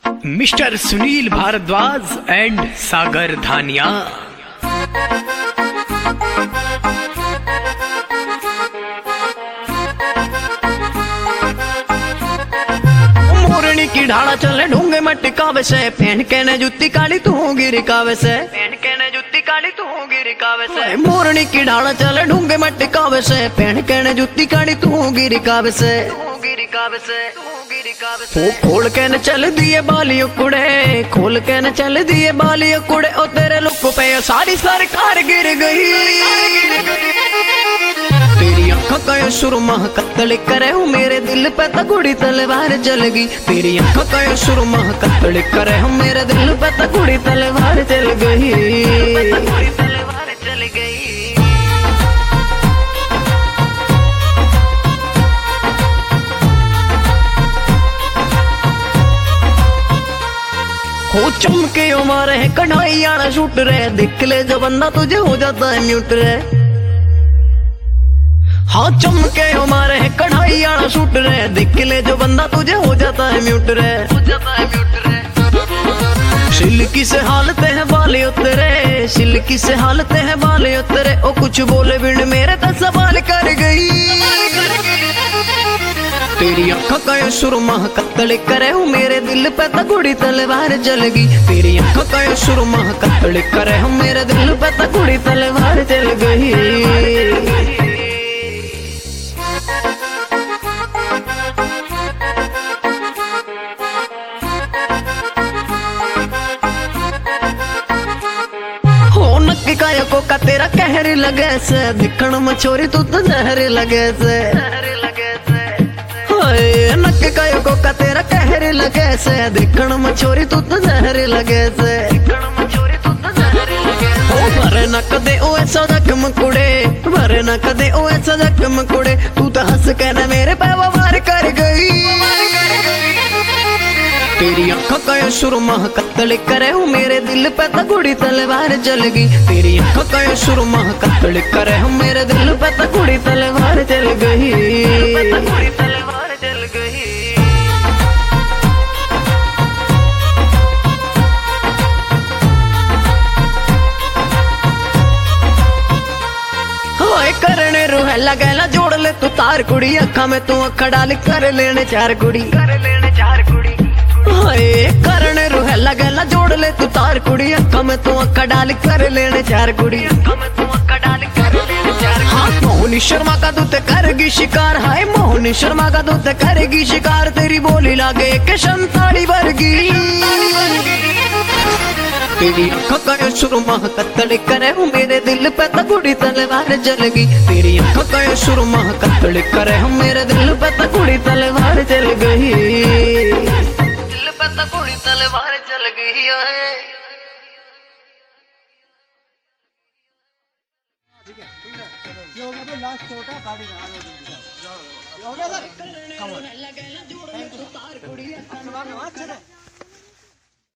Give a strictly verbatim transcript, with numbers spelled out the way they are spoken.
Mister Sunil Bhardwaj and Sagar Dhania. Morni की ढाला चले ढूंगे मट्टी कावे से, पहन के ने जुत्ती काली तू गिरी कावे से, पहन के ने जुत्ती काली तू गिरी कावे से। मोरनी की ढाला चले ढूंगे मट्टी कावे से, पहन के ने जुत्ती काली तू गिरी कावे से, गिरी कावे से। वो खोल के न चल दिए बालियों कुड़े, खोल के न चल दिए बालियों कुड़े, ओ तेरे लुक पे सारी सरकार गिर गई। तेरी आंखों का सुरमा कत्ल करे हूँ, मेरे दिल पे तगड़ी तलवार चल गई। तेरी आंखों का सुरमा कत्ल करे हूँ, मेरे दिल पे तगड़ी तलवार चल गई, तलवार चल गई। हो चमके हमारे है कढ़ाई आना शूट रहे, देख ले जो बंदा तुझे हो जाता है म्यूट रे। हाँ चमके हमारे है कढ़ाई आना शूट रहे, देख ले जो बंदा तुझे हो जाता है म्यूट रे, हो जाता है म्यूट रे। सिल्की से हालते हैं बाले उतरे, सिल्की से हालते हैं बाले उतरे, ओ कुछ बोले बिन मेरे तो सवाल कर गई। तेरी आंखों का सुरमा कत्ल करे हूँ, मेरे दिल पे तगड़ी तलवार चल गई। तेरी आंखों का सुरमा कत्ल करे हूँ, मेरे दिल पे तगड़ी तलवार चल गई। हो नक्की काया को का तेरा कहर लगे से, दिखण में छोरी तू तो जहर लगे से, नक कयो को का तेरा कहर लगे से, देखण में छोरी तू तो जहर लगे से, भरे न कदे ओ ऐसा जख्म कुड़े, भरे न कदे ओ ऐसा जख्म कुड़े, तू तो हंस के न मेरे पे वार कर गई। तेरी आंखों का सुरमा कत्ल करे हूँ, मेरे दिल पे तगड़ी तलवार चल गई। तेरी आंखों का सुरमा कत्ल करे हूँ, मेरे दिल पे तगड़ी तलवार चल गई, तलवार चल गई। करने रूह लगेला जोड़ ले तू तार कुड़ी, अखा में तू अखा डाल कर लेने चार कुड़ी, कर लेने चार कुड़ी। हाय करने रूह लगेला जोड़ ले तू तार कुड़ी, अखा में तू अखा डाल कर लेने चार कुड़ी, अखा में तू अखा डाल कर लेने चार। हाँ मोहनी शर्मा का दूत करेगी शिकार, हाय मोहनी शर्मा का दूत करेगी शिकार, तेरी बोली लागे के संताड़ी वर्गी। तेरी आंखों का सुरमा कत्ल करे हूँ, मेरे दिल पे तगड़ी तलवार चल गई। तेरी आंखों का सुरमा कत्ल करे हूँ, मेरे दिल पे तगड़ी तलवार चल गई, दिल पे तगड़ी तलवार चल गई है। ये हो गया लास्ट छोटा गाड़ी हो गया सर।